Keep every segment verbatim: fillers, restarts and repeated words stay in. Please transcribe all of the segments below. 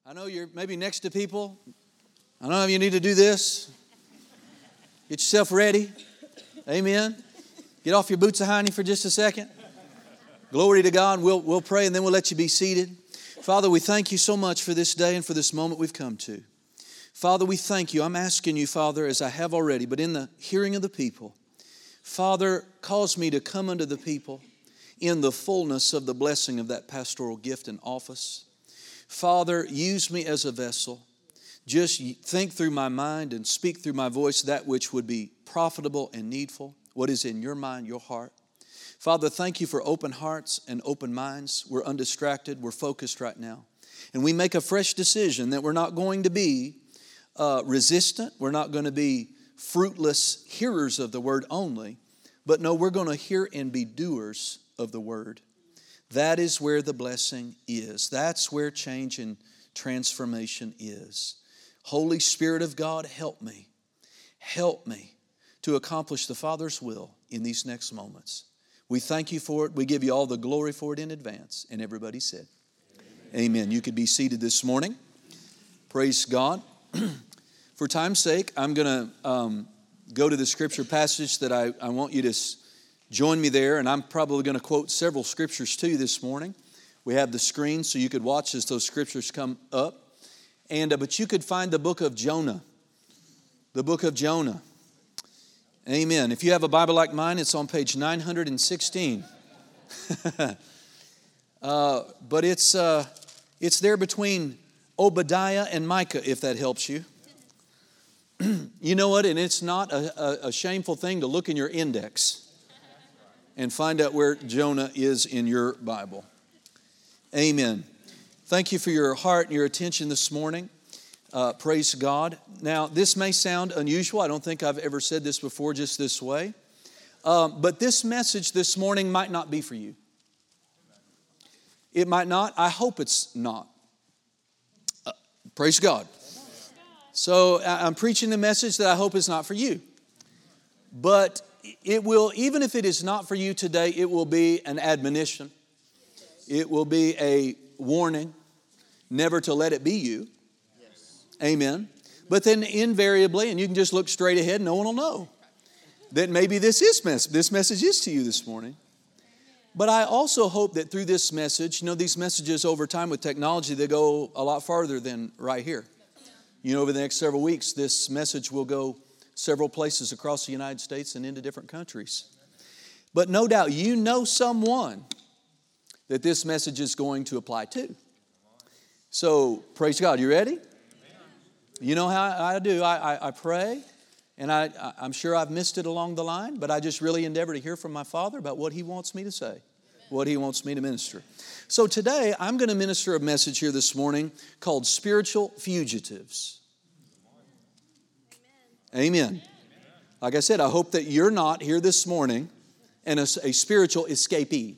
I know you're maybe next to people. I don't know if you need to do this. Get yourself ready. Amen. Get off your boots of hiney for just a second. Glory to God. We'll, we'll pray and then we'll let you be seated. Father, we thank you so much for this day and for this moment we've come to. Father, we thank you. I'm asking you, Father, as I have already, but in the hearing of the people, Father, cause me to come unto the people in the fullness of the blessing of that pastoral gift and office. Father, use me as a vessel. Just think through my mind and speak through my voice that which would be profitable and needful, what is in your mind, your heart. Father, thank you for open hearts and open minds. We're undistracted. We're focused right now. And we make a fresh decision that we're not going to be uh, resistant. We're not going to be fruitless hearers of the word only. But no, we're going to hear and be doers of the word. That is where the blessing is. That's where change and transformation is. Holy Spirit of God, help me. Help me to accomplish the Father's will in these next moments. We thank you for it. We give you all the glory for it in advance. And everybody said, Amen. Amen. You could be seated this morning. Praise God. For time's sake, I'm going to um, go to the scripture passage that I, I want you to s- join me there. And I'm probably going to quote several scriptures to you this morning. We have the screen so you could watch as those scriptures come up. And uh, but you could find the book of Jonah. The book of Jonah. Amen. If you have a Bible like mine, it's on page nine hundred sixteen. uh, but it's uh, it's there between Obadiah and Micah, if that helps you. You know what? And it's not a, a, a shameful thing to look in your index and find out where Jonah is in your Bible. Amen. Thank you for your heart and your attention this morning. Uh, praise God. Now, this may sound unusual. I don't think I've ever said this before just this way. Um, but this message this morning might not be for you. It might not. I hope it's not. Uh, praise God. So I'm preaching the message that I hope is not for you. But it will, even if it is not for you today, it will be an admonition. It will be a warning, never to let it be you. Amen. But then invariably, and you can just look straight ahead, no one will know that maybe this is mess- this message is to you this morning. But I also hope that through this message, you know, these messages over time with technology, they go a lot farther than right here. You know, over the next several weeks, this message will go several places across the United States and into different countries. But no doubt you know someone that this message is going to apply to. So, praise God. You ready? You know how I do. I, I, I pray, and I, I'm sure I've missed it along the line, but I just really endeavor to hear from my Father about what He wants me to say, what He wants me to minister. So today, I'm going to minister a message here this morning called Spiritual Fugitives. Amen. Amen. Like I said, I hope that you're not here this morning and a, a spiritual escapee.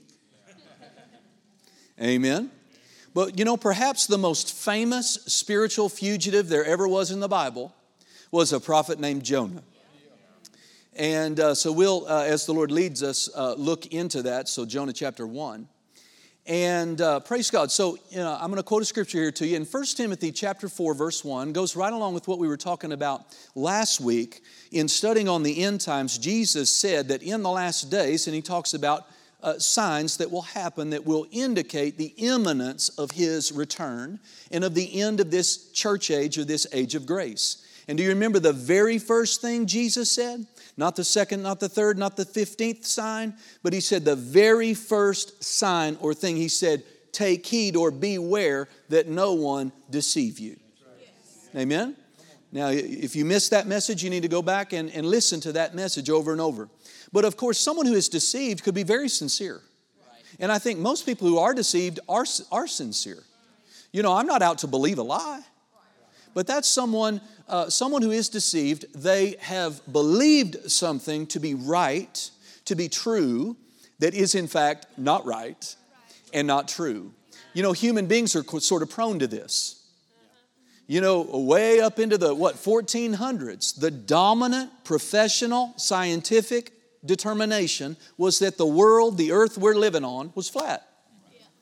Amen. But you know, perhaps the most famous spiritual fugitive there ever was in the Bible was a prophet named Jonah. And uh, so we'll, uh, as the Lord leads us, uh, look into that. So Jonah chapter one. And uh, praise God. So you know, I'm going to quote a scripture here to you. In First Timothy chapter four, verse one, goes right along with what we were talking about last week. In studying on the end times, Jesus said that in the last days, and He talks about Uh, signs that will happen that will indicate the imminence of His return and of the end of this church age or this age of grace. And do you remember the very first thing Jesus said? Not the second, not the third, not the fifteenth sign, but He said the very first sign or thing. He said, take heed or beware that no one deceive you. Yes. Amen? Now, if you missed that message, you need to go back and, and listen to that message over and over. But of course, someone who is deceived could be very sincere. And I think most people who are deceived are, are sincere. You know, I'm not out to believe a lie. But that's someone, uh, someone who is deceived. They have believed something to be right, to be true, that is in fact not right and not true. You know, human beings are sort of prone to this. You know, way up into the, what, fourteen hundreds, the dominant professional scientific determination was that the world, the earth we're living on, was flat.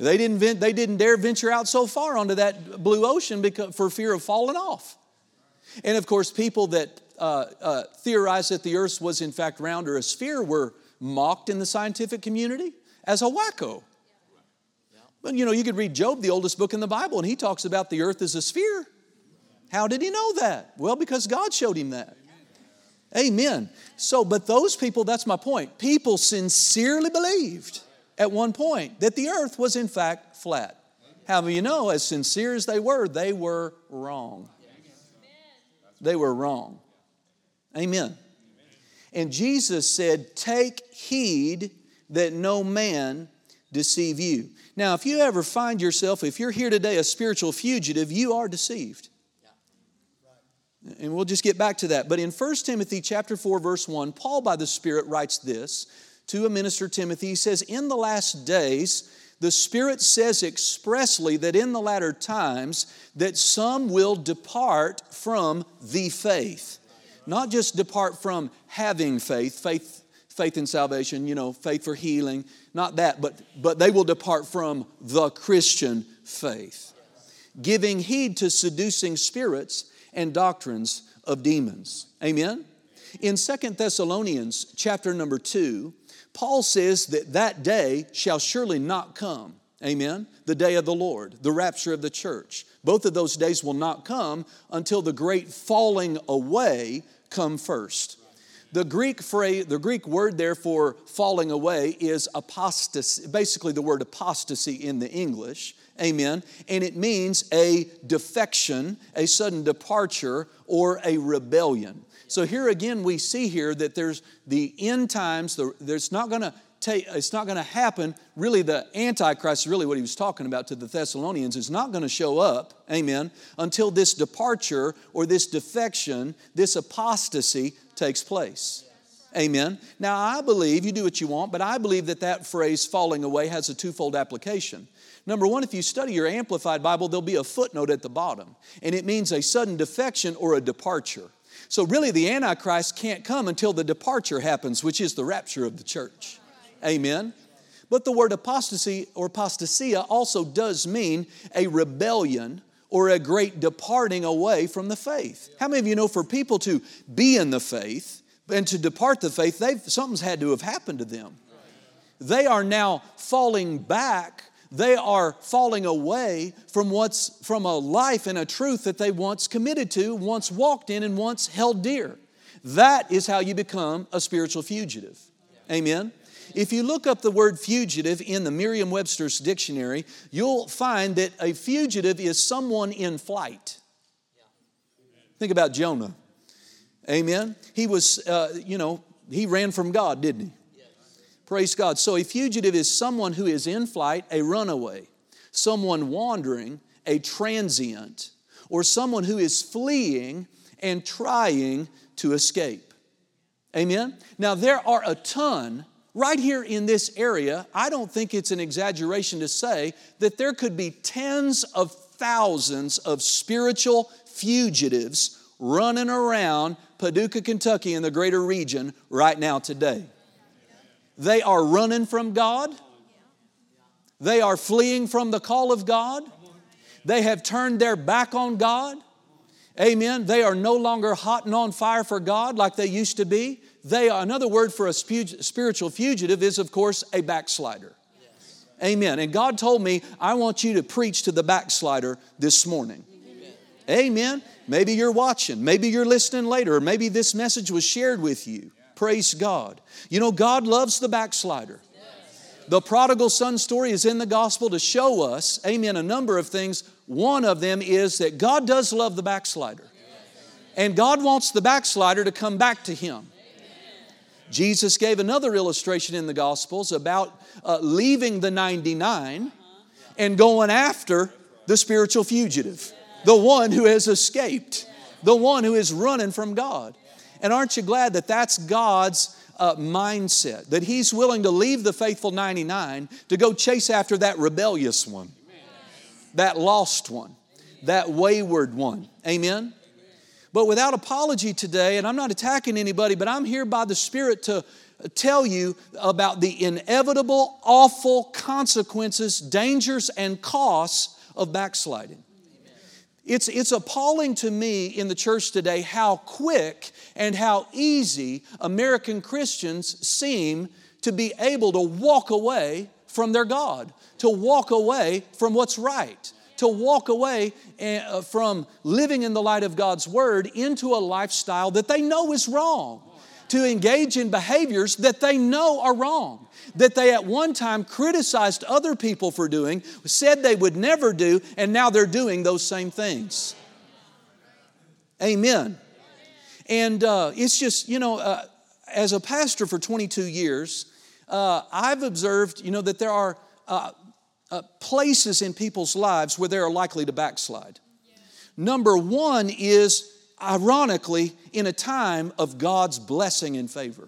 They didn't, vent, they didn't dare venture out so far onto that blue ocean because, for fear of falling off. And of course, people that uh, uh, theorized that the earth was in fact round or a sphere were mocked in the scientific community as a wacko. But you know, you could read Job, the oldest book in the Bible, and he talks about the earth as a sphere. How did he know that? Well, because God showed him that. Amen. So, but those people, that's my point. People sincerely believed at one point that the earth was in fact flat. How do you know, as sincere as they were, they were wrong. They were wrong. Amen. And Jesus said, take heed that no man deceive you. Now, if you ever find yourself, if you're here today a spiritual fugitive, you are deceived. And we'll just get back to that. But in First Timothy chapter four, verse one, Paul by the Spirit writes this to a minister Timothy. He says, in the last days, the Spirit says expressly that in the latter times that some will depart from the faith. Not just depart from having faith, faith, faith in salvation, you know, faith for healing, not that, but, but they will depart from the Christian faith, giving heed to seducing spirits and doctrines of demons. Amen? In Second Thessalonians chapter number two, Paul says that that day shall surely not come. Amen? The day of the Lord, the rapture of the church. Both of those days will not come until the great falling away come first. The Greek phrase, the Greek word there for falling away is apostasy, basically the word apostasy in the English. Amen. And it means a defection, a sudden departure, or a rebellion. So here again we see here that there's the end times, the, there's not going to take, it's not going to happen. Really the Antichrist, really what he was talking about to the Thessalonians, is not going to show up, amen, until this departure or this defection, this apostasy takes place. Amen. Now I believe, you do what you want, but I believe that that phrase falling away has a twofold application. Number one, if you study your Amplified Bible, there'll be a footnote at the bottom, and it means a sudden defection or a departure. So really the Antichrist can't come until the departure happens, which is the rapture of the church. Amen. But the word apostasy or apostasia also does mean a rebellion or a great departing away from the faith. How many of you know for people to be in the faith and to depart the faith, they've, something's had to have happened to them. They are now falling back. They are falling away from what's from a life and a truth that they once committed to, once walked in, and once held dear. That is how you become a spiritual fugitive. Amen. If you look up the word fugitive in the Merriam-Webster's dictionary, you'll find that a fugitive is someone in flight. Think about Jonah. Amen. He was, uh, you know, he ran from God, didn't he? Praise God. So a fugitive is someone who is in flight, a runaway, someone wandering, a transient, or someone who is fleeing and trying to escape. Amen? Now there are a ton right here in this area. I don't think it's an exaggeration to say that there could be tens of thousands of spiritual fugitives running around Paducah, Kentucky and the greater region right now today. They are running from God. They are fleeing from the call of God. They have turned their back on God. Amen. They are no longer hot and on fire for God like they used to be. They are, another word for a spiritual fugitive is, of course, a backslider. Amen. And God told me, I want you to preach to the backslider this morning. Amen. Maybe you're watching. Maybe you're listening later. Or maybe this message was shared with you. Praise God. You know, God loves the backslider. The prodigal son story is in the gospel to show us, amen, a number of things. One of them is that God does love the backslider. And God wants the backslider to come back to Him. Jesus gave another illustration in the Gospels about uh, leaving the ninety-nine and going after the spiritual fugitive, the one who has escaped, the one who is running from God. And aren't you glad that that's God's uh, mindset, that He's willing to leave the faithful ninety-nine to go chase after that rebellious one, that lost one, that wayward one. Amen? But without apology today, and I'm not attacking anybody, but I'm here by the Spirit to tell you about the inevitable, awful consequences, dangers, and costs of backsliding. It's, it's appalling to me in the church today how quick and how easy American Christians seem to be able to walk away from their God, to walk away from what's right, to walk away from living in the light of God's Word into a lifestyle that they know is wrong, to engage in behaviors that they know are wrong, that they at one time criticized other people for doing, said they would never do, and now they're doing those same things. Amen. And uh, it's just, you know, uh, as a pastor for twenty-two years, uh, I've observed, you know, that there are uh, uh, places in people's lives where they are likely to backslide. Number one is, ironically, in a time of God's blessing and favor.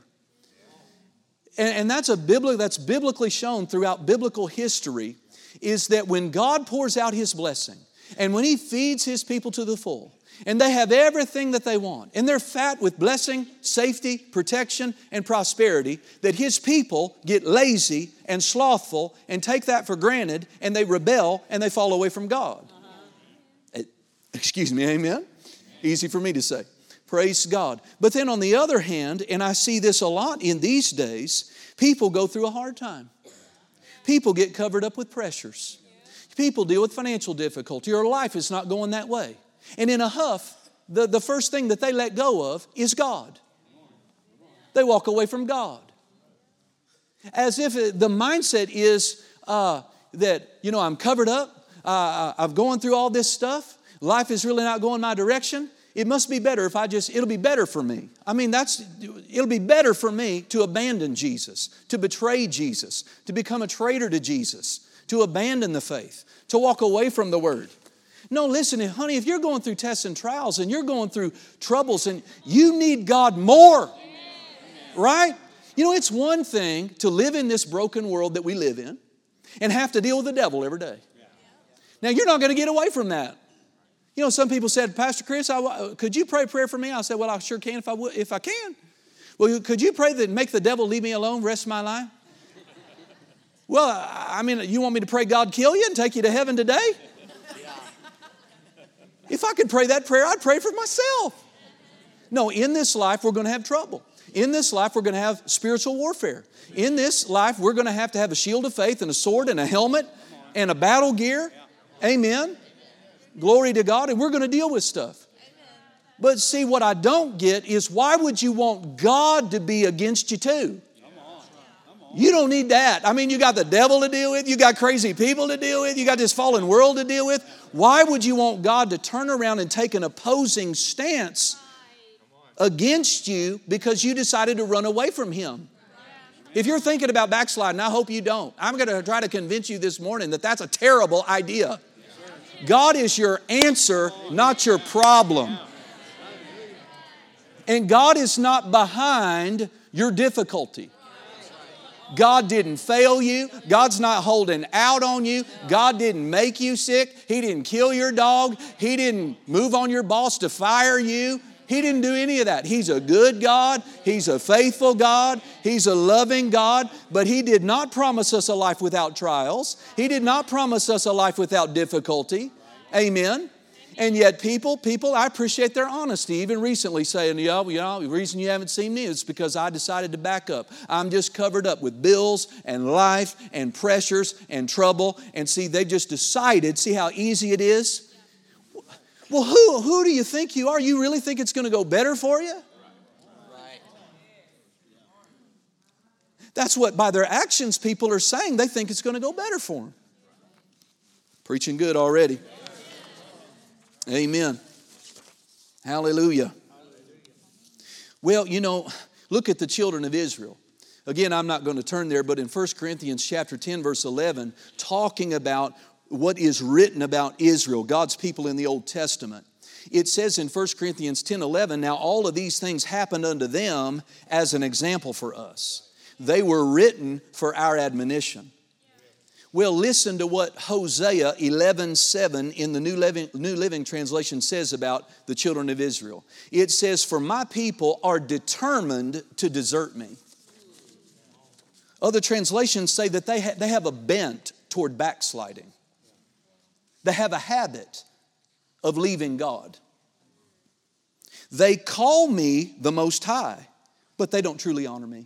And, and that's a biblical, that's biblically shown throughout biblical history, is that when God pours out His blessing, and when He feeds His people to the full, and they have everything that they want, and they're fat with blessing, safety, protection, and prosperity, that His people get lazy and slothful and take that for granted, and they rebel and they fall away from God. Uh-huh. Excuse me, amen? Easy for me to say. Praise God. But then on the other hand, and I see this a lot in these days, people go through a hard time. People get covered up with pressures. People deal with financial difficulty, or life is not going that way. And in a huff, the, the first thing that they let go of is God. They walk away from God. As if it, the mindset is uh, that, you know, I'm covered up. Uh, I've gone through all this stuff. Life is really not going my direction. It must be better if I just, it'll be better for me. I mean, that's, it'll be better for me to abandon Jesus, to betray Jesus, to become a traitor to Jesus, to abandon the faith, to walk away from the Word. No, listen, honey, if you're going through tests and trials and you're going through troubles and you need God more, right? You know, it's one thing to live in this broken world that we live in and have to deal with the devil every day. Now, you're not going to get away from that. You know, some people said, Pastor Chris, I, could you pray a prayer for me? I said, well, I sure can if I, would, if I can. Well, could you pray that make the devil leave me alone rest of my life? Well, I mean, you want me to pray God kill you and take you to heaven today? If I could pray that prayer, I'd pray for myself. No, in this life, we're going to have trouble. In this life, we're going to have spiritual warfare. In this life, we're going to have to have a shield of faith and a sword and a helmet and a battle gear. Amen. Glory to God. And we're going to deal with stuff. But see, what I don't get is, why would you want God to be against you too? You don't need that. I mean, you got the devil to deal with. You got crazy people to deal with. You got this fallen world to deal with. Why would you want God to turn around and take an opposing stance against you because you decided to run away from Him? If you're thinking about backsliding, I hope you don't. I'm going to try to convince you this morning that that's a terrible idea. God is your answer, not your problem. And God is not behind your difficulty. God didn't fail you. God's not holding out on you. God didn't make you sick. He didn't kill your dog. He didn't move on your boss to fire you. He didn't do any of that. He's a good God. He's a faithful God. He's a loving God. But He did not promise us a life without trials. He did not promise us a life without difficulty. Amen. And yet people, people, I appreciate their honesty. Even recently saying, yeah, you know, the reason you haven't seen me is because I decided to back up. I'm just covered up with bills and life and pressures and trouble. And see, they just decided, see how easy it is? Well, who, who do you think you are? You really think it's going to go better for you? Right. That's what, by their actions, people are saying they think it's going to go better for them. Preaching good already. Amen. Hallelujah. Well, you know, look at the children of Israel. Again, I'm not going to turn there, but in First Corinthians chapter ten, verse eleven, talking about what is written about Israel, God's people in the Old Testament. It says in First Corinthians ten eleven, now all of these things happened unto them as an example for us. They were written for our admonition. Well, listen to what Hosea eleven seven in the New Living, New Living Translation says about the children of Israel. It says, for my people are determined to desert me. Other translations say that they, ha- they have a bent toward backsliding. They have a habit of leaving God. They call me the Most High, but they don't truly honor me.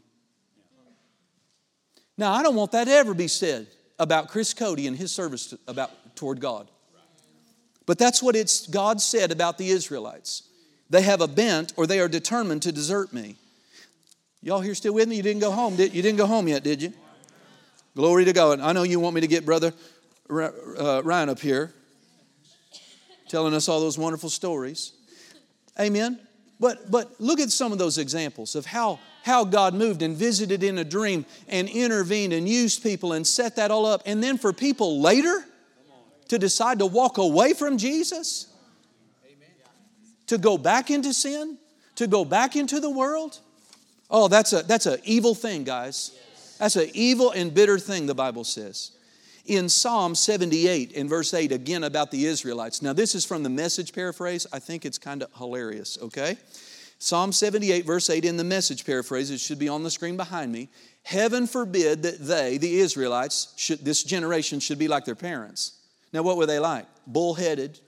Now, I don't want that to ever be said about Chris Cody and his service to, about toward God. But that's what it's God said about the Israelites. They have a bent, or they are determined to desert me. Y'all here still with me? You didn't go home, did you? Didn't go home yet, did you? Glory to God. I know you want me to get Brother Ryan up here telling us all those wonderful stories. Amen. But but look at some of those examples of how, how God moved and visited in a dream and intervened and used people and set that all up. And then for people later to decide to walk away from Jesus, to go back into sin, to go back into the world. Oh, that's a that's an evil thing, guys. That's an evil and bitter thing, the Bible says. In Psalm seventy-eight, in verse eight, again about the Israelites. Now, this is from the Message paraphrase. I think it's kind of hilarious, okay? Psalm seventy-eight, verse eight, in the Message paraphrase. It should be on the screen behind me. Heaven forbid that they, the Israelites, should, this generation should be like their parents. Now, what were they like? Bullheaded.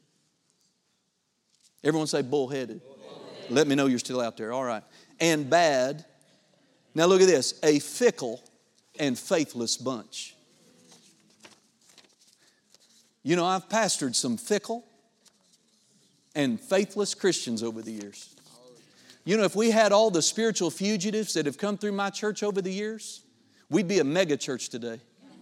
Everyone say bullheaded. Bullheaded. Let me know you're still out there. All right. And bad. Now, look at this. A fickle and faithless bunch. You know, I've pastored some fickle and faithless Christians over the years. You know, if we had all the spiritual fugitives that have come through my church over the years, we'd be a mega church today.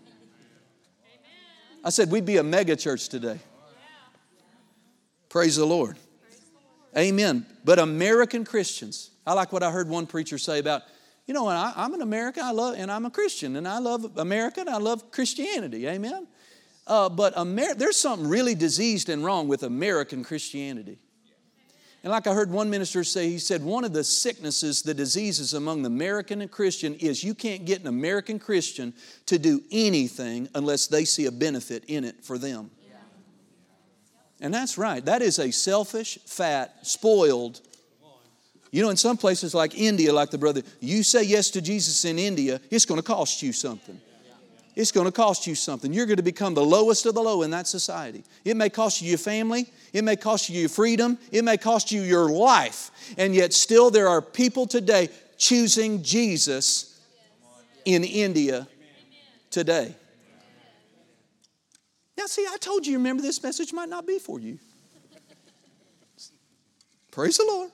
I said we'd be a mega church today. Praise the Lord. Amen. But American Christians, I like what I heard one preacher say about, you know, I, I'm an American, I love, and I'm a Christian, and I love America, and I love Christianity. Amen. Uh, but Amer- there's something really diseased and wrong with American Christianity. And like I heard one minister say, he said, one of the sicknesses, the diseases among the American and Christian is you can't get an American Christian to do anything unless they see a benefit in it for them. And that's right. That is a selfish, fat, spoiled. You know, in some places like India, like the brother, you say yes to Jesus in India, it's going to cost you something. It's going to cost you something. You're going to become the lowest of the low in that society. It may cost you your family. It may cost you your freedom. It may cost you your life. And yet still there are people today choosing Jesus in India today. Now see, I told you, remember, this message might not be for you. Praise the Lord.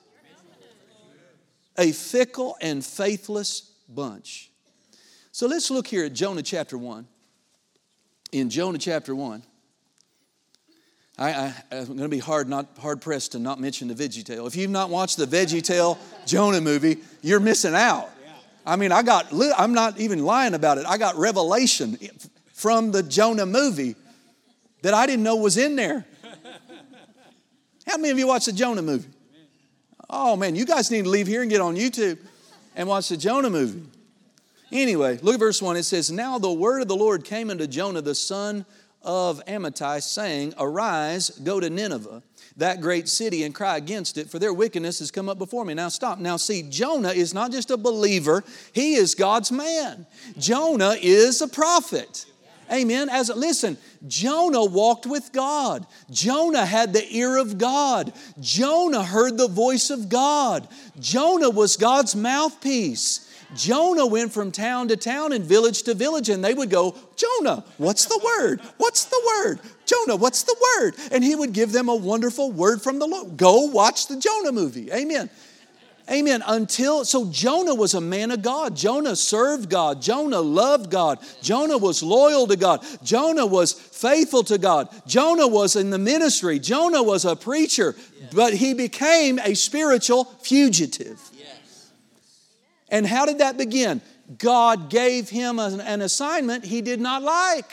A fickle and faithless bunch. So let's look here at Jonah chapter one. In Jonah chapter one, I, I, I'm going to be hard, not hard pressed to not mention the VeggieTale. If you've not watched the VeggieTale Jonah movie, you're missing out. I mean, I got, I'm not even lying about it. I got revelation from the Jonah movie that I didn't know was in there. How many of you watched the Jonah movie? Oh man, you guys need to leave here and get on YouTube and watch the Jonah movie. Anyway, look at verse one. It says, now the word of the Lord came unto Jonah, the son of Amittai, saying, arise, go to Nineveh, that great city, and cry against it, for their wickedness has come up before me. Now stop. Now see, Jonah is not just a believer. He is God's man. Jonah is a prophet. Amen. As listen, Jonah walked with God. Jonah had the ear of God. Jonah heard the voice of God. Jonah was God's mouthpiece. Jonah went from town to town and village to village, and they would go, Jonah, what's the word? What's the word? Jonah, what's the word? And he would give them a wonderful word from the Lord. Go watch the Jonah movie. Amen. Amen. Until, so Jonah was a man of God. Jonah served God. Jonah loved God. Jonah was loyal to God. Jonah was faithful to God. Jonah was in the ministry. Jonah was a preacher, but he became a spiritual fugitive. And how did that begin? God gave him an, an assignment he did not like.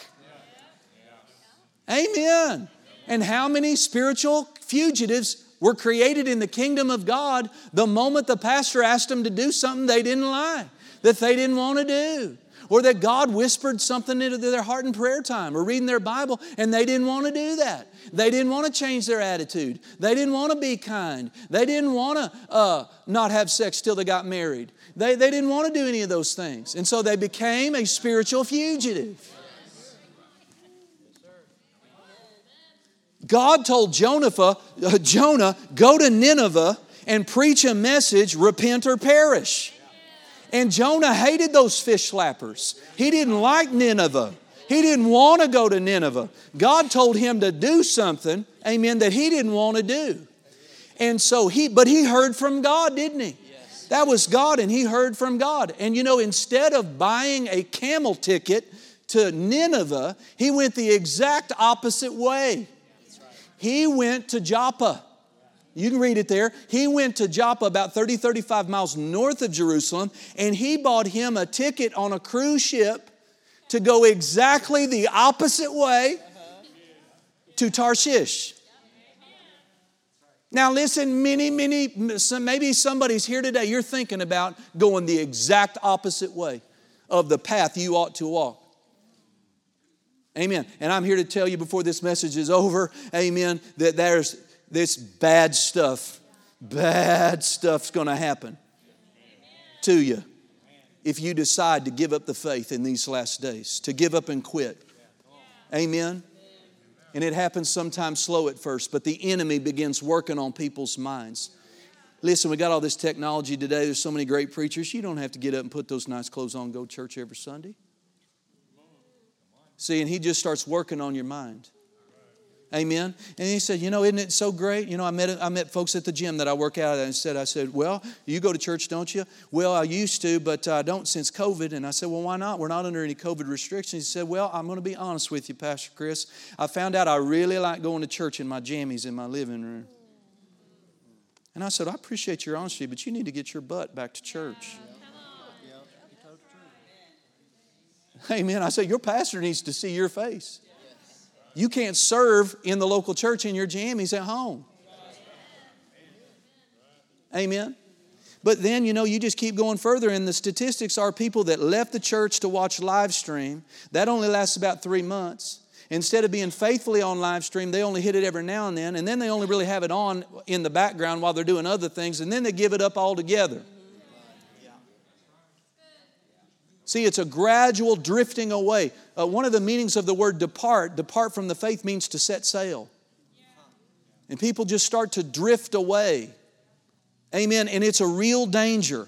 Amen. And how many spiritual fugitives were created in the kingdom of God the moment the pastor asked them to do something they didn't like, that they didn't want to do? Or that God whispered something into their heart in prayer time or reading their Bible and they didn't want to do that. They didn't want to change their attitude. They didn't want to be kind. They didn't want to uh, not have sex till they got married. They, they didn't want to do any of those things. And so they became a spiritual fugitive. God told Jonah, uh, Jonah, go to Nineveh and preach a message, repent or perish. And Jonah hated those fish slappers. He didn't like Nineveh. He didn't want to go to Nineveh. God told him to do something, amen, that he didn't want to do. And so he, but he heard from God, didn't he? That was God, and he heard from God. And you know, instead of buying a camel ticket to Nineveh, he went the exact opposite way. He went to Joppa. You can read it there. He went to Joppa about thirty, thirty-five miles north of Jerusalem, and he bought him a ticket on a cruise ship to go exactly the opposite way to Tarshish. Now listen, many, many, maybe somebody's here today, you're thinking about going the exact opposite way of the path you ought to walk. Amen. And I'm here to tell you before this message is over, amen, that there's this bad stuff, bad stuff's going to happen to you if you decide to give up the faith in these last days, to give up and quit. Amen. And it happens sometimes slow at first, but the enemy begins working on people's minds. Listen, we got all this technology today. There's so many great preachers. You don't have to get up and put those nice clothes on and go to church every Sunday. See, and he just starts working on your mind. Amen. And he said, you know, isn't it so great? You know, I met I met folks at the gym that I work out at and said, I said, well, you go to church, don't you? Well, I used to, but I don't since COVID. And I said, well, why not? We're not under any COVID restrictions. He said, well, I'm going to be honest with you, Pastor Chris. I found out I really like going to church in my jammies in my living room. And I said, I appreciate your honesty, but you need to get your butt back to church. Amen. I said, your pastor needs to see your face. You can't serve in the local church in your jammies at home. Amen. But then, you know, you just keep going further, and the statistics are people that left the church to watch live stream. That only lasts about three months. Instead of being faithfully on live stream, they only hit it every now and then, and then they only really have it on in the background while they're doing other things, and then they give it up altogether. See, it's a gradual drifting away. Uh, one of the meanings of the word depart, depart from the faith, means to set sail. And people just start to drift away. Amen. And it's a real danger.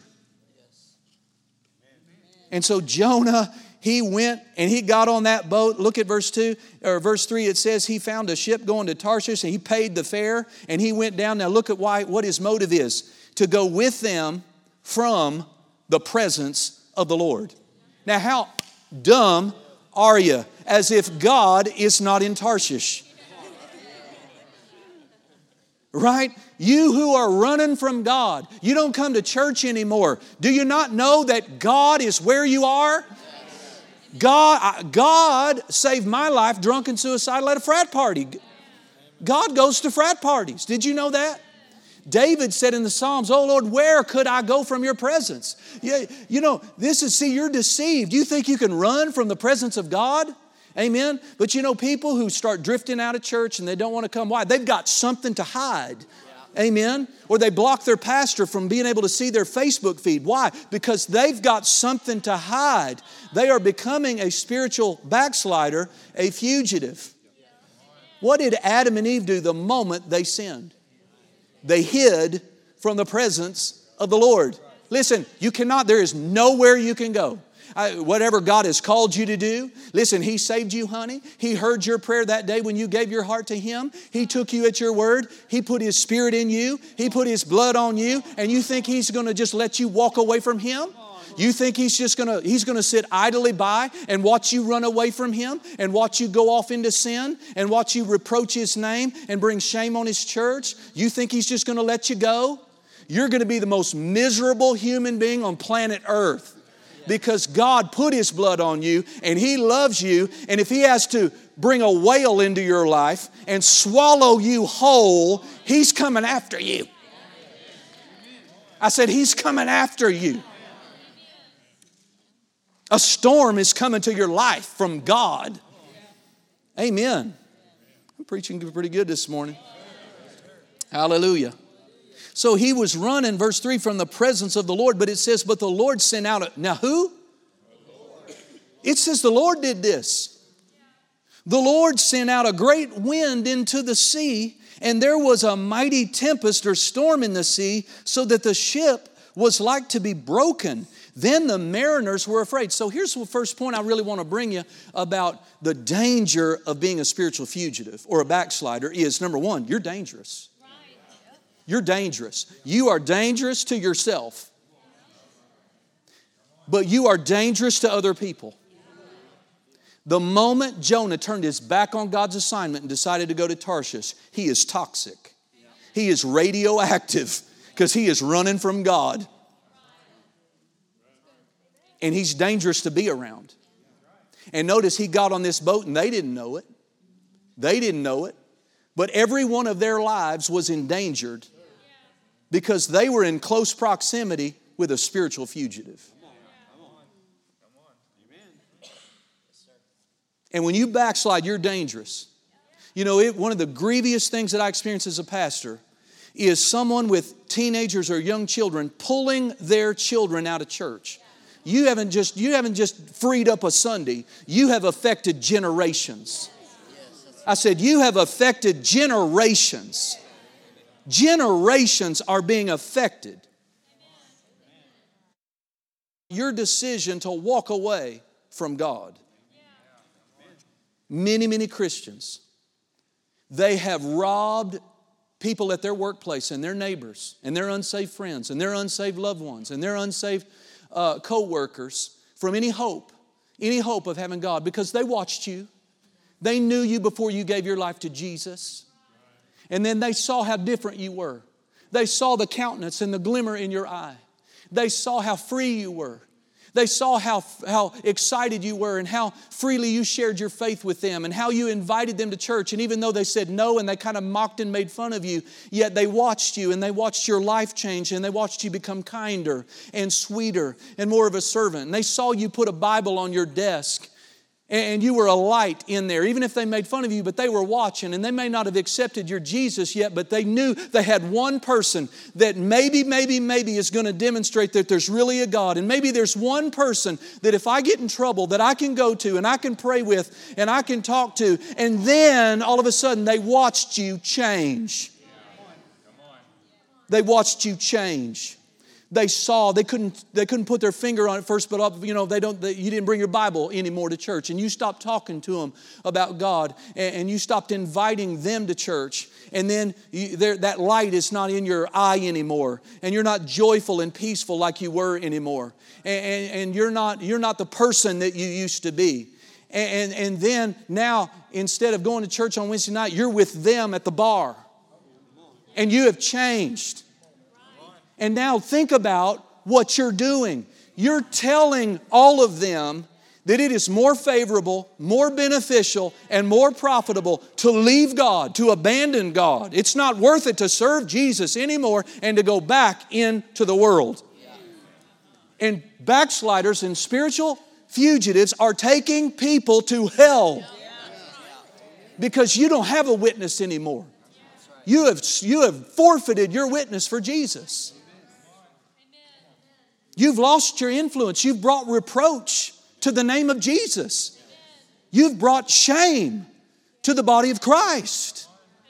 And so Jonah, he went and he got on that boat. Look at verse two or verse three. It says he found a ship going to Tarshish and he paid the fare and he went down. Now look at why what his motive is. To go with them from the presence of the Lord. Now, how dumb are you? As if God is not in Tarshish. Right? You who are running from God. You don't come to church anymore. Do you not know that God is where you are? God, God saved my life drunk and suicidal at a frat party. God goes to frat parties. Did you know that? David said in the Psalms, oh Lord, where could I go from your presence? You, you know, this is, see, you're deceived. You think you can run from the presence of God? Amen. But you know, people who start drifting out of church and they don't want to come, why? They've got something to hide. Yeah. Amen. Or they block their pastor from being able to see their Facebook feed. Why? Because they've got something to hide. They are becoming a spiritual backslider, a fugitive. What did Adam and Eve do the moment they sinned? They hid from the presence of the Lord. Listen, you cannot, there is nowhere you can go. I, whatever God has called you to do. Listen, He saved you, honey. He heard your prayer that day when you gave your heart to Him. He took you at your word. He put His Spirit in you. He put His blood on you. And you think He's going to just let you walk away from Him? You think He's just going to, He's going to sit idly by and watch you run away from Him and watch you go off into sin and watch you reproach His name and bring shame on His church? You think He's just going to let you go? You're going to be the most miserable human being on planet Earth. Because God put His blood on you and He loves you. And if He has to bring a whale into your life and swallow you whole, He's coming after you. I said, He's coming after you. A storm is coming to your life from God. Amen. I'm preaching pretty good this morning. Hallelujah. So he was running, verse three, from the presence of the Lord. But it says, but the Lord sent out a... Now who? It says the Lord did this. The Lord sent out a great wind into the sea, and there was a mighty tempest or storm in the sea, so that the ship was like to be broken. Then the mariners were afraid. So here's the first point I really want to bring you about the danger of being a spiritual fugitive or a backslider is, number one, you're dangerous. You're dangerous. You are dangerous to yourself. But you are dangerous to other people. The moment Jonah turned his back on God's assignment and decided to go to Tarshish, he is toxic. He is radioactive because he is running from God. And he's dangerous to be around. And notice he got on this boat and they didn't know it. They didn't know it. But every one of their lives was endangered because they were in close proximity with a spiritual fugitive. And when you backslide, you're dangerous. You know, it, one of the grievous things that I experience as a pastor is someone with teenagers or young children pulling their children out of church. You haven't just, you haven't just freed up a Sunday. You have affected generations. I said, you have affected generations. Generations are being affected. Your decision to walk away from God. Many, many Christians, they have robbed people at their workplace and their neighbors and their unsaved friends and their unsaved loved ones and their unsaved uh, co-workers from any hope, any hope of having God, because they watched you. They knew you before you gave your life to Jesus. And then they saw how different you were. They saw the countenance and the glimmer in your eye. They saw how free you were. They saw how, how excited you were and how freely you shared your faith with them and how you invited them to church. And even though they said no and they kind of mocked and made fun of you, yet they watched you and they watched your life change and they watched you become kinder and sweeter and more of a servant. And they saw you put a Bible on your desk and you were a light in there, even if they made fun of you, but they were watching and they may not have accepted your Jesus yet, but they knew they had one person that maybe, maybe, maybe is going to demonstrate that there's really a God. And maybe there's one person that if I get in trouble that I can go to and I can pray with and I can talk to. And then all of a sudden they watched you change. They watched you change. They saw, they couldn't, they couldn't put their finger on it first, but you know, they don't, they, you didn't bring your Bible anymore to church, and you stopped talking to them about God, and, and you stopped inviting them to church, and then you, that light is not in your eye anymore, and you're not joyful and peaceful like you were anymore, and, and, and you're not, you're not the person that you used to be. And, and, and then now, instead of going to church on Wednesday night, you're with them at the bar, and you have changed. And now think about what you're doing. You're telling all of them that it is more favorable, more beneficial, and more profitable to leave God, to abandon God. It's not worth it to serve Jesus anymore and to go back into the world. And backsliders and spiritual fugitives are taking people to hell because you don't have a witness anymore. You have, you have forfeited your witness for Jesus. You've lost your influence. You've brought reproach to the name of Jesus. You've brought shame to the body of Christ.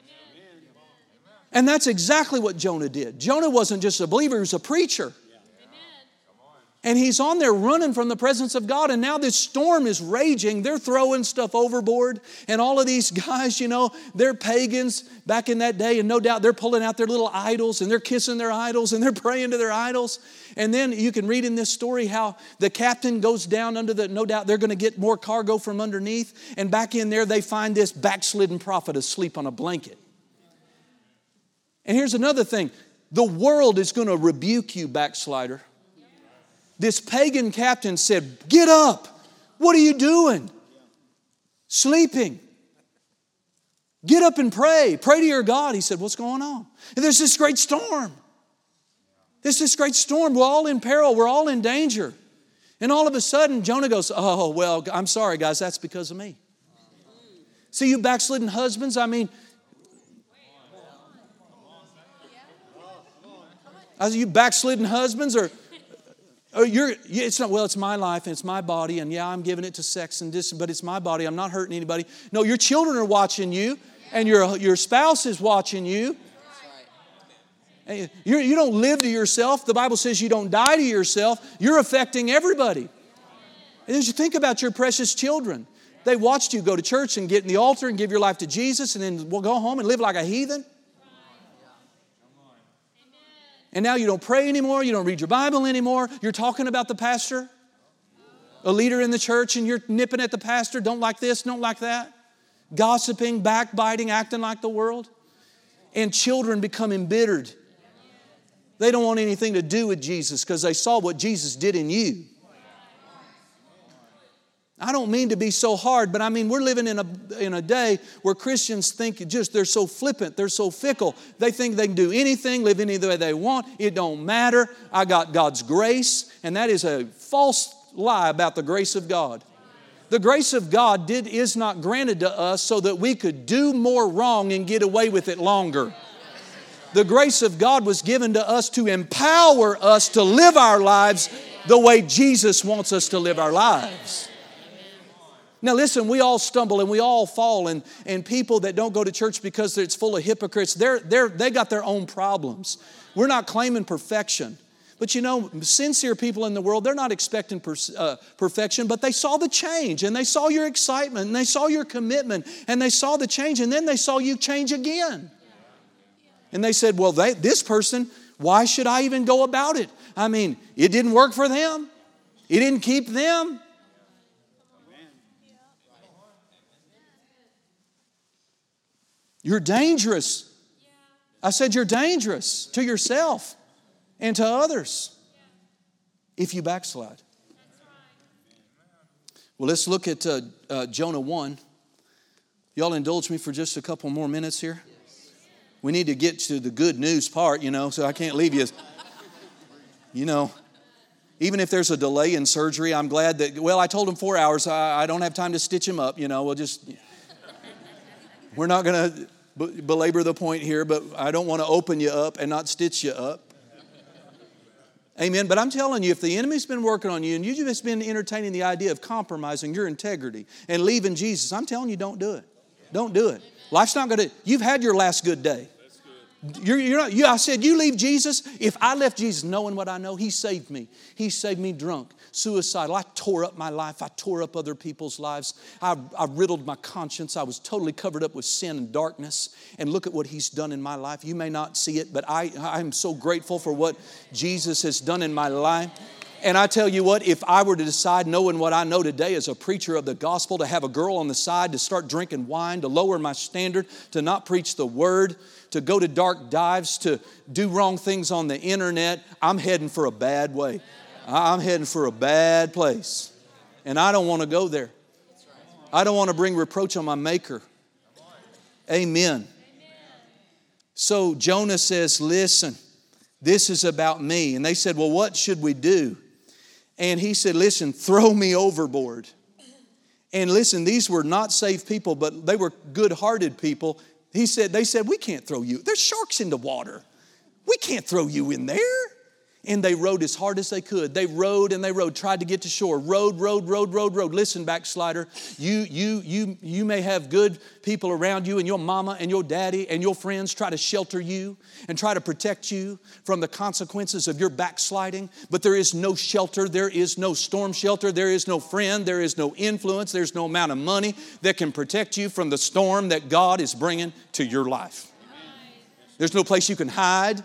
And that's exactly what Jonah did. Jonah wasn't just a believer, he was a preacher. And he's on there running from the presence of God. And now this storm is raging. They're throwing stuff overboard. And all of these guys, you know, they're pagans back in that day. And no doubt they're pulling out their little idols and they're kissing their idols and they're praying to their idols. And then you can read in this story how the captain goes down under the, no doubt they're going to get more cargo from underneath. And back in there they find this backslidden prophet asleep on a blanket. And here's another thing. The world is going to rebuke you, backslider. This pagan captain said, "Get up. What are you doing? Sleeping. Get up and pray. Pray to your God." He said, "What's going on?" And there's this great storm. There's this great storm. We're all in peril. We're all in danger. And all of a sudden, Jonah goes, oh, well, I'm sorry, guys, that's because of me. See, you backslidden husbands, I mean, As you backslidden husbands, or, or you're, it's not, well, it's my life and it's my body, and yeah, I'm giving it to sex and this, but it's my body. I'm not hurting anybody. No, your children are watching you, and your, your spouse is watching you. And you you don't live to yourself. The Bible says you don't die to yourself. You're affecting everybody. And as you think about your precious children, they watched you go to church and get in the altar and give your life to Jesus, and then we'll go home and live like a heathen. And now you don't pray anymore. You don't read your Bible anymore. You're talking about the pastor, a leader in the church, and you're nipping at the pastor. Don't like this, don't like that. Gossiping, backbiting, acting like the world. And children become embittered. They don't want anything to do with Jesus because they saw what Jesus did in you. I don't mean to be so hard, but I mean we're living in a, in a day where Christians think just they're so flippant, they're so fickle. They think they can do anything, live any way they want. It don't matter. I got God's grace, and that is a false lie about the grace of God. The grace of God did is not granted to us so that we could do more wrong and get away with it longer. The grace of God was given to us to empower us to live our lives the way Jesus wants us to live our lives. Now listen, we all stumble and we all fall, and, and people that don't go to church because it's full of hypocrites, they're, they're, they got their own problems. We're not claiming perfection. But you know, sincere people in the world, they're not expecting per, uh, perfection, but they saw the change, and they saw your excitement, and they saw your commitment, and they saw the change, and then they saw you change again. And they said, well, they, this person, why should I even go about it? I mean, it didn't work for them. It didn't keep them. You're dangerous. I said you're dangerous to yourself and to others if you backslide. Well, let's look at uh, uh, Jonah one. Y'all indulge me for just a couple more minutes here. We need to get to the good news part, you know, so I can't leave you. You know, even if there's a delay in surgery, I'm glad that, well, I told him four hours. I, I don't have time to stitch him up, you know. We'll just, we're not going to belabor the point here, but I don't want to open you up and not stitch you up. Amen. But I'm telling you, if the enemy's been working on you and you've just been entertaining the idea of compromising your integrity and leaving Jesus, I'm telling you, don't do it. Don't do it. Life's not going to, you've had your last good day. You're, you're not, you, I said, you leave Jesus. If I left Jesus knowing what I know, He saved me. He saved me drunk, suicidal. I tore up my life. I tore up other people's lives. I, I riddled my conscience. I was totally covered up with sin and darkness. And look at what He's done in my life. You may not see it, but I, I'm so grateful for what Jesus has done in my life. And I tell you what, if I were to decide, knowing what I know today as a preacher of the gospel, to have a girl on the side, to start drinking wine, to lower my standard, to not preach the word, to go to dark dives, to do wrong things on the internet, I'm heading for a bad way. I'm heading for a bad place. And I don't want to go there. I don't want to bring reproach on my Maker. Amen. So Jonah says, listen, this is about me. And they said, well, what should we do? And he said, listen, throw me overboard. And listen, these were not saved people, but they were good-hearted people. He said, they said, we can't throw you. There's sharks in the water. We can't throw you in there. And they rowed as hard as they could. They rowed and they rowed, tried to get to shore. Rowed, rowed, rowed, rowed, rowed. Listen, backslider, you, you, you, you may have good people around you, and your mama and your daddy and your friends try to shelter you and try to protect you from the consequences of your backsliding. But there is no shelter. There is no storm shelter. There is no friend. There is no influence. There's no amount of money that can protect you from the storm that God is bringing to your life. There's no place you can hide.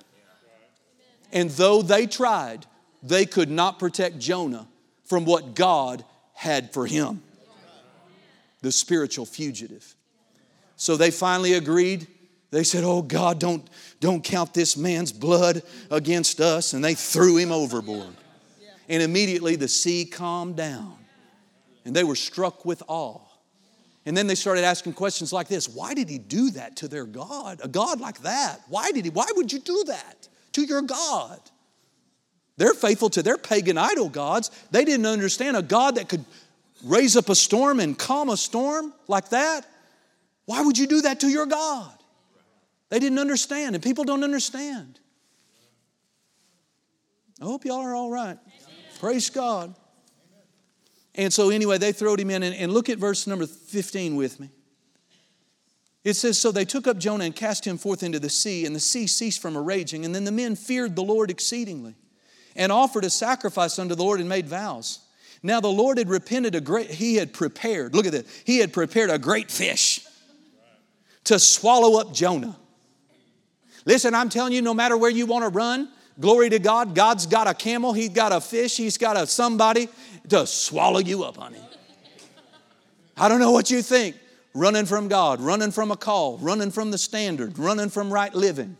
And though they tried, they could not protect Jonah from what God had for him, the spiritual fugitive. So they finally agreed. They said, oh God, don't, don't count this man's blood against us. And they threw him overboard. And immediately the sea calmed down. And they were struck with awe. And then they started asking questions like this. Why did he do that to their God? A God like that? Why did he? Why would you do that to your God? They're faithful to their pagan idol gods. They didn't understand a God that could raise up a storm and calm a storm like that. Why would you do that to your God? They didn't understand, and people don't understand. I hope y'all are all right. Praise God. And so anyway, they throwed him in. And, and look at verse number fifteen with me. It says, so they took up Jonah and cast him forth into the sea, and the sea ceased from a raging. And then the men feared the Lord exceedingly, and offered a sacrifice unto the Lord and made vows. Now the Lord had repented a great, he had prepared, look at this, he had prepared a great fish to swallow up Jonah. Listen, I'm telling you, no matter where you want to run, glory to God, God's got a camel, He's got a fish, He's got a somebody to swallow you up, honey. I don't know what you think. Running from God, running from a call, running from the standard, running from right living.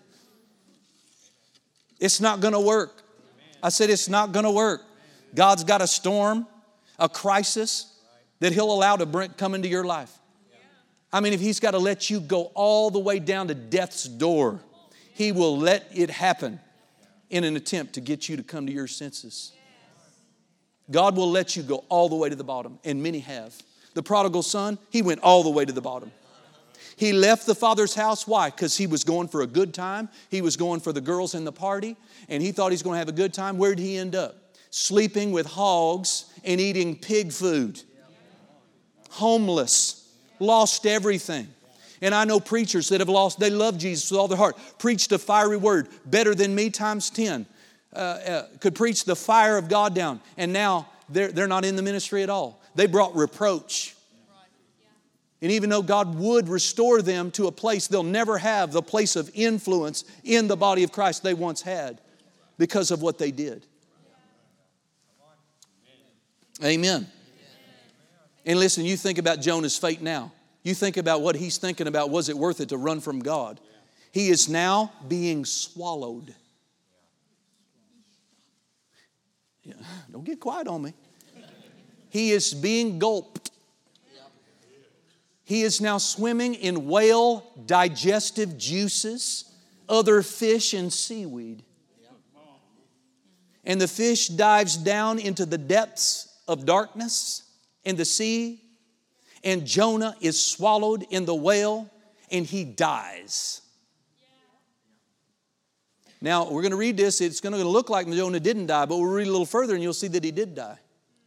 It's not going to work. I said it's not going to work. God's got a storm, a crisis that He'll allow to bring, come into your life. I mean, if He's got to let you go all the way down to death's door, He will let it happen in an attempt to get you to come to your senses. God will let you go all the way to the bottom, and many have. The prodigal son, he went all the way to the bottom. He left the father's house. Why? Because he was going for a good time. He was going for the girls in the party, and he thought he's going to have a good time. Where did he end up? Sleeping with hogs and eating pig food. Homeless. Lost everything. And I know preachers that have lost, they love Jesus with all their heart. Preached a fiery word, better than me times ten. Uh, uh, could preach the fire of God down. And now they're, they're not in the ministry at all. They brought reproach. And even though God would restore them to a place, they'll never have the place of influence in the body of Christ they once had because of what they did. Amen. And listen, you think about Jonah's fate now. You think about what he's thinking about. Was it worth it to run from God? He is now being swallowed. Yeah, don't get quiet on me. He is being gulped. He is now swimming in whale digestive juices, other fish and seaweed. And the fish dives down into the depths of darkness in the sea. And Jonah is swallowed in the whale and he dies. Now, we're going to read this. It's going to look like Jonah didn't die, but we'll read a little further and you'll see that he did die.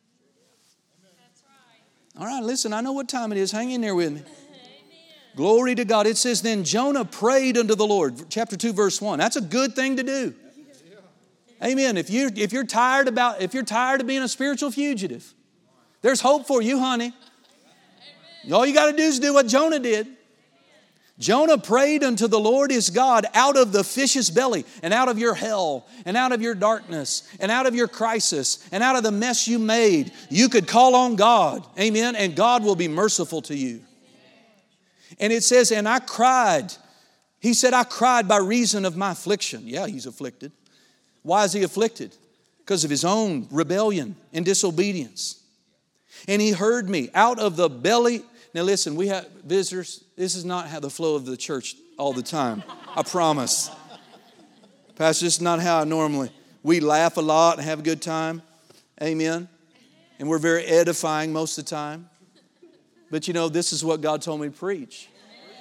All right, listen, I know what time it is. Hang in there with me. Amen. Glory to God. It says, then Jonah prayed unto the Lord. Chapter two, verse one. That's a good thing to do. Amen. If, you, if, you're tired about, if you're tired of being a spiritual fugitive, there's hope for you, honey. All you got to do is do what Jonah did. Jonah prayed unto the Lord his God out of the fish's belly and out of your hell and out of your darkness and out of your crisis and out of the mess you made. You could call on God. Amen. And God will be merciful to you. And it says, and I cried. He said, I cried by reason of my affliction. Yeah, he's afflicted. Why is he afflicted? Because of his own rebellion and disobedience. And he heard me out of the belly. Now listen, we have visitors. This is not how the flow of the church all the time. I promise. Pastor, this is not how I normally. We laugh a lot and have a good time. Amen. And we're very edifying most of the time. But you know, this is what God told me to preach.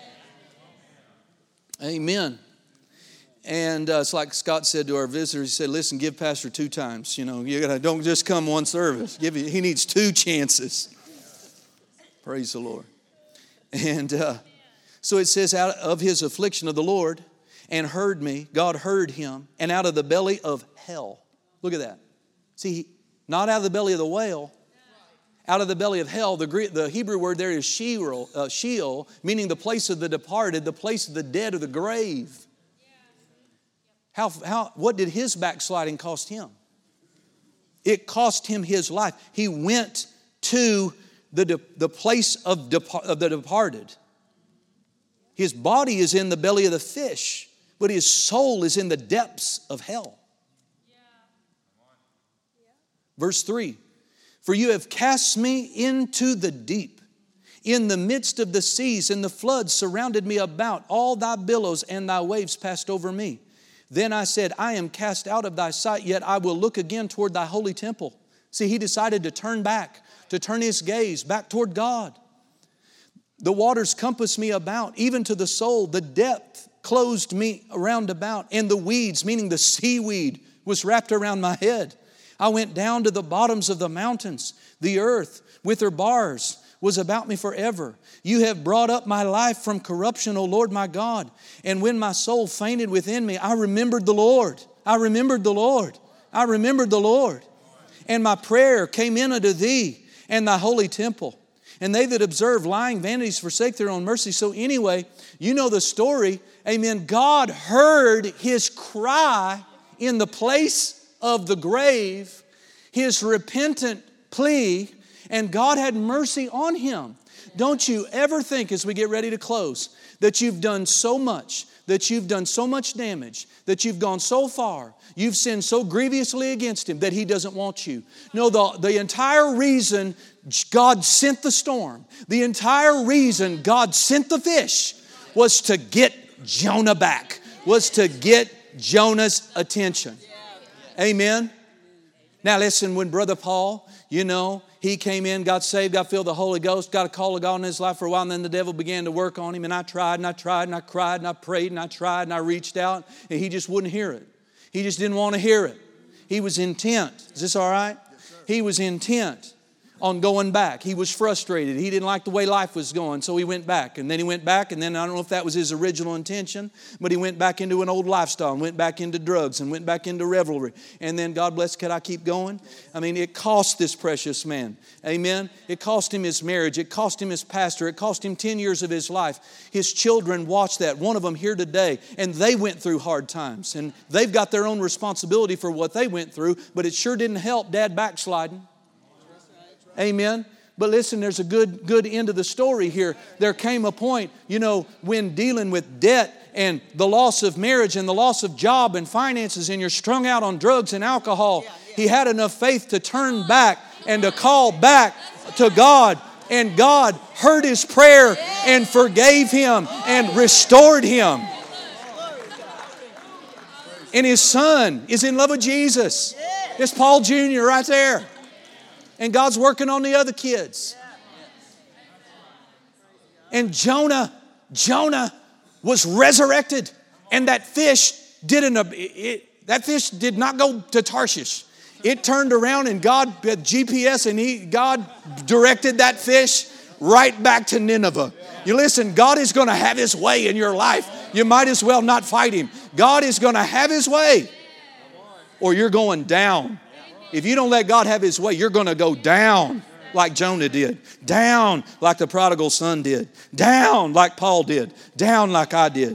Amen. And uh, it's like Scott said to our visitors. He said, listen, give Pastor two times. You know, you gotta, don't just come one service. Give He needs two chances. Praise the Lord. And uh, so it says, out of his affliction of the Lord, and heard me, God heard him, and out of the belly of hell. Look at that. See, not out of the belly of the whale, out of the belly of hell. The Greek, the Hebrew word there is Sheol, uh, Sheol, meaning the place of the departed, the place of the dead or the grave. How, how, what did his backsliding cost him? It cost him his life. He went to the, de, the place of, depart, of the departed. His body is in the belly of the fish, but his soul is in the depths of hell. Yeah. Yeah. Verse three, for you have cast me into the deep, in the midst of the seas, and the floods surrounded me about. All thy billows and thy waves passed over me. Then I said, I am cast out of thy sight, yet I will look again toward thy holy temple. See, he decided to turn back, to turn his gaze back toward God. The waters compassed me about, even to the soul. The depth closed me around about, and the weeds, meaning the seaweed, was wrapped around my head. I went down to the bottoms of the mountains. The earth with her bars was about me forever. You have brought up my life from corruption, O Lord my God. And when my soul fainted within me, I remembered the Lord. I remembered the Lord. I remembered the Lord. And my prayer came in unto thee and thy holy temple. And they that observe lying vanities forsake their own mercy. So anyway, you know the story. Amen. God heard his cry in the place of the grave, his repentant plea, and God had mercy on him. Don't you ever think, as we get ready to close, that you've done so much, that you've done so much damage, that you've gone so far, you've sinned so grievously against him that he doesn't want you. No, the, the entire reason God sent the storm, the entire reason God sent the fish was to get Jonah back, was to get Jonah's attention. Amen. Now listen, when Brother Paul, you know, he came in, got saved, got filled with the Holy Ghost, got a call of God in his life for a while, and then the devil began to work on him, and I tried, and I tried, and I cried, and I prayed, and I tried, and I reached out, and he just wouldn't hear it. He just didn't want to hear it. He was intent. Is this all right? Yes, he was intent on going back. He was frustrated. He didn't like the way life was going, so he went back. And then he went back, and then I don't know if that was his original intention, but he went back into an old lifestyle and went back into drugs and went back into revelry. And then, God bless, could I keep going? I mean, it cost this precious man. Amen? It cost him his marriage. It cost him his pastor. It cost him ten years of his life. His children watched that. One of them here today, and they went through hard times. And they've got their own responsibility for what they went through, but it sure didn't help Dad backsliding. Amen. But listen, there's a good, good end of the story here. There came a point, you know, when dealing with debt and the loss of marriage and the loss of job and finances, and you're strung out on drugs and alcohol. He had enough faith to turn back and to call back to God. And God heard his prayer and forgave him and restored him. And his son is in love with Jesus. It's Paul Junior right there. And God's working on the other kids. And Jonah, Jonah was resurrected. And that fish didn't, it, that fish did not go to Tarshish. It turned around and God had G P S and he, God directed that fish right back to Nineveh. You listen, God is going to have his way in your life. You might as well not fight him. God is going to have his way or you're going down. If you don't let God have his way, you're going to go down like Jonah did. Down like the prodigal son did. Down like Paul did. Down like I did.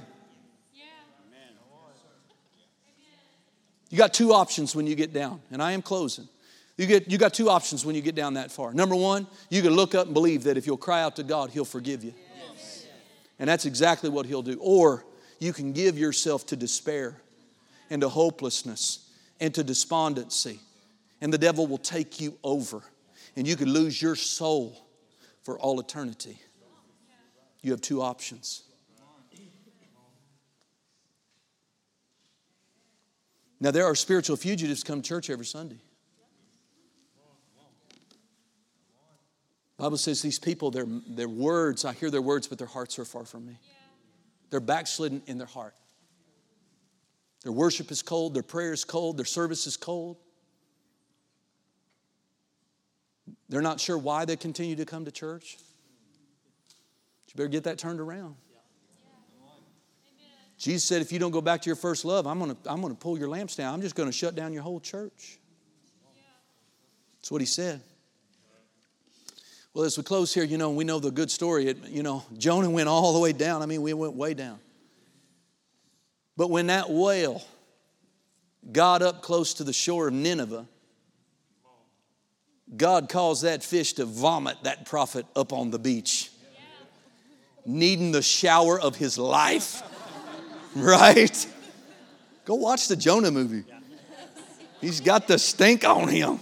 You got two options when you get down. And I am closing. You get you got two options when you get down that far. Number one, you can look up and believe that if you'll cry out to God, he'll forgive you. And that's exactly what he'll do. Or you can give yourself to despair and to hopelessness and to despondency. And the devil will take you over. And you could lose your soul for all eternity. You have two options. Now there are spiritual fugitives come to church every Sunday. The Bible says these people, their, their words, I hear their words, but their hearts are far from me. They're backslidden in their heart. Their worship is cold, their prayer is cold, their service is cold. They're not sure why they continue to come to church. You better get that turned around. Jesus said, if you don't go back to your first love, I'm going to, I'm going to pull your lamps down. I'm just going to shut down your whole church. That's what he said. Well, as we close here, you know, we know the good story. It, you know, Jonah went all the way down. I mean, we went way down. But when that whale got up close to the shore of Nineveh, God caused that fish to vomit that prophet up on the beach, needing the shower of his life. Right? Go watch the Jonah movie. He's got the stink on him.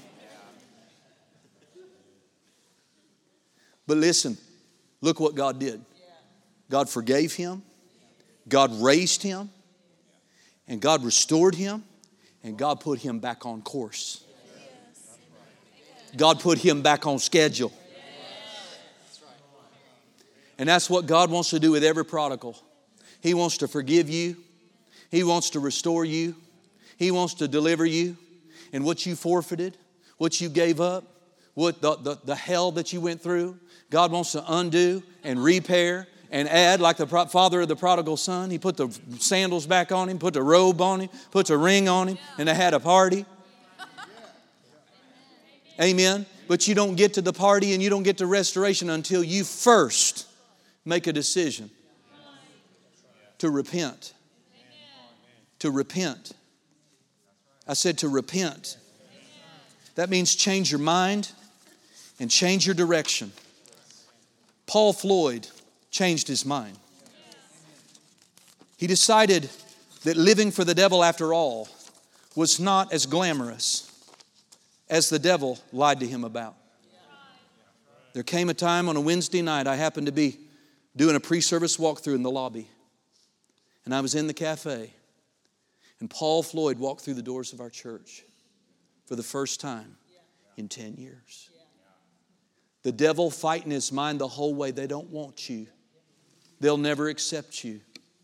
But listen, look what God did. God forgave him. God raised him. And God restored him, and God put him back on course. God put him back on schedule. And that's what God wants to do with every prodigal. He wants to forgive you. He wants to restore you. He wants to deliver you. And what you forfeited, what you gave up, what the, the, the hell that you went through, God wants to undo and repair and add, like the pro- father of the prodigal son. He put the sandals back on him, put the robe on him, put the ring on him, and they had a party. Amen. But you don't get to the party and you don't get to restoration until you first make a decision to repent. To repent. I said to repent. That means change your mind and change your direction. Paul Floyd changed his mind. He decided that living for the devil, after all, was not as glamorous as the devil lied to him about. There came a time on a Wednesday night, I happened to be doing a pre-service walkthrough in the lobby. And I was in the cafe. And Paul Floyd walked through the doors of our church for the first time in ten years. The devil fighting his mind the whole way. They don't want you. They'll never accept you.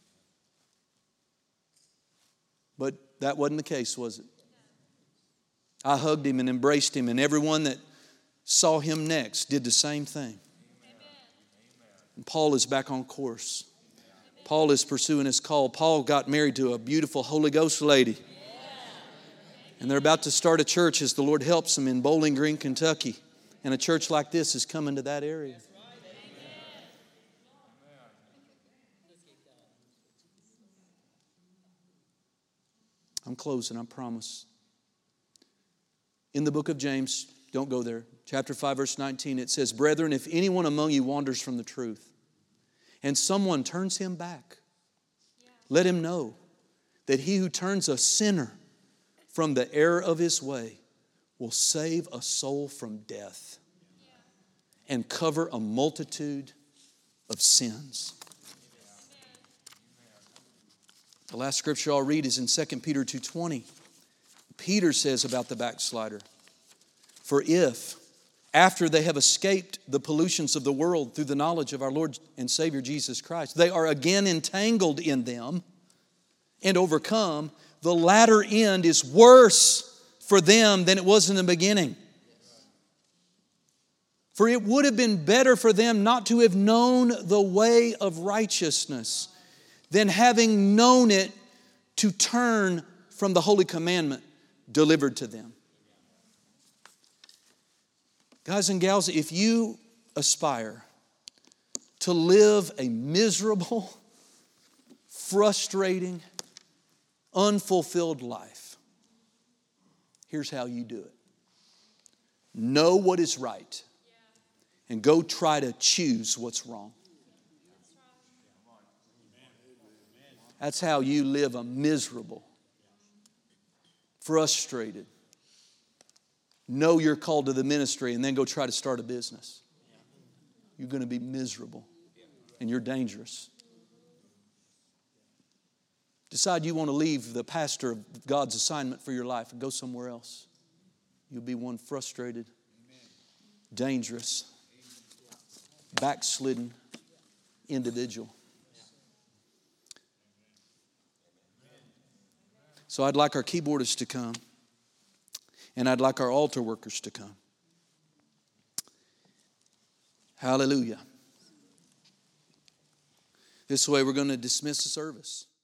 But that wasn't the case, was it? I hugged him and embraced him, and everyone that saw him next did the same thing. And Paul is back on course. Paul is pursuing his call. Paul got married to a beautiful Holy Ghost lady. And they're about to start a church as the Lord helps them in Bowling Green, Kentucky. And a church like this is coming to that area. I'm closing, I promise. In the book of James, don't go there, chapter five, verse nineteen, it says, "Brethren, if anyone among you wanders from the truth, and someone turns him back, let him know that he who turns a sinner from the error of his way will save a soul from death and cover a multitude of sins." The last scripture I'll read is in Second Peter two twenty. Peter says about the backslider, "For if, after they have escaped the pollutions of the world through the knowledge of our Lord and Savior Jesus Christ, they are again entangled in them and overcome, the latter end is worse for them than it was in the beginning. For it would have been better for them not to have known the way of righteousness than having known it to turn from the holy commandment delivered to them." Guys and gals, if you aspire to live a miserable, frustrating, unfulfilled life, here's how you do it. Know what is right and go try to choose what's wrong. That's how you live a miserable, frustrated, know you're called to the ministry and then go try to start a business. You're going to be miserable and you're dangerous. Decide you want to leave the pastor of God's assignment for your life and go somewhere else. You'll be one frustrated, dangerous, backslidden individual. So I'd like our keyboardists to come, and I'd like our altar workers to come. Hallelujah. This way we're going to dismiss the service.